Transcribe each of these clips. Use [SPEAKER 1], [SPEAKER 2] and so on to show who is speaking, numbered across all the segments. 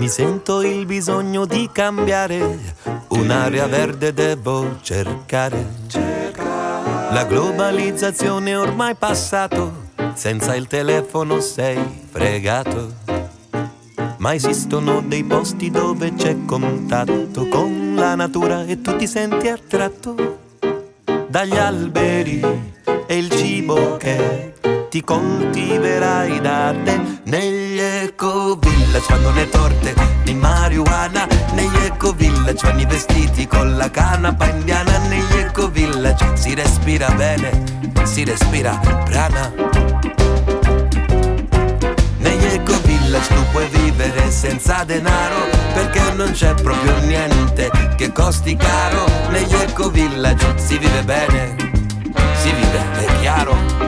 [SPEAKER 1] Mi sento il bisogno di cambiare, un'area verde devo cercare. La globalizzazione è ormai passato, senza il telefono sei fregato. Ma esistono dei posti dove c'è contatto con la natura e tu ti senti attratto dagli alberi e il cibo che ti coltiverai da te. Negli eco-village fanno le torte di marijuana, negli eco-village fanno i vestiti con la canapa indiana, negli eco-village si respira bene, si respira prana. Negli eco-village tu puoi vivere senza denaro, perché non c'è proprio niente che costi caro. Negli eco-village si vive bene, si vive, è chiaro.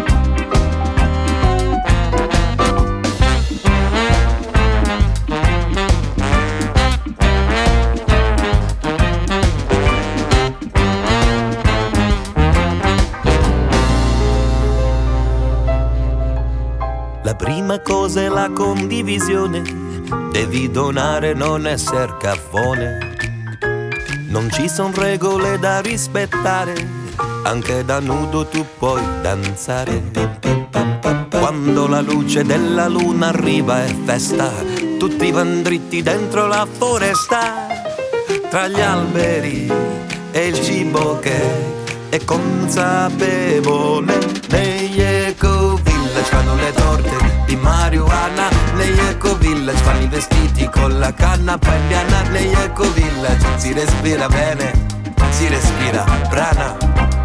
[SPEAKER 1] La prima cosa è la condivisione, devi donare, non esser caffone. Non ci son regole da rispettare, anche da nudo tu puoi danzare. Quando la luce della luna arriva è festa, tutti van dritti dentro la foresta, tra gli alberi e il cibo che è consapevole. Negli eco-village fanno le torte di marijuana, negli eco-village fanno i vestiti con la canapa indiana, negli eco-village si respira bene, si respira prana.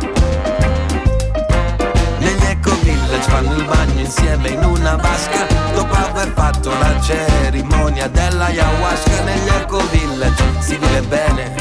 [SPEAKER 1] Negli eco-village fanno il bagno insieme in una vasca, dopo aver fatto la cerimonia dell'ayahuasca. Negli eco-village si vive bene,